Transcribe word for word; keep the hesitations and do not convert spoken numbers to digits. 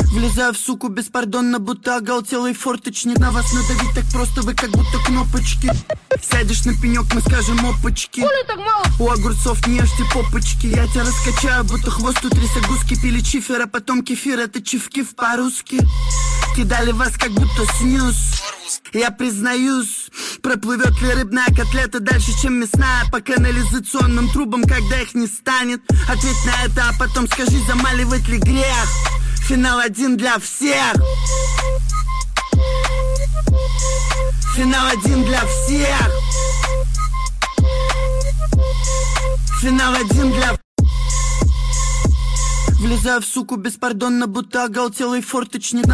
Влезаю в суку беспардонно, будто оголтелый форточник. На вас надавить так просто, вы как будто кнопочки. Сядешь на пенек, мы скажем опачки. У огурцов не ешьте попочки. Я тебя раскачаю, будто хвост у трясогузки. Пили чифер, а потом кефир, это чифкив по-русски. Кидали вас как будто снюс. Я признаюсь, проплывет ли рыбная котлета дальше, чем мясная по канализационным трубам, когда их не станет. Ответь на это, а потом скажи, замаливать ли грех. Финал один для всех. Финал один для всех. Финал один для... Влезаю в суку беспардонно, будто оголтелый форточник.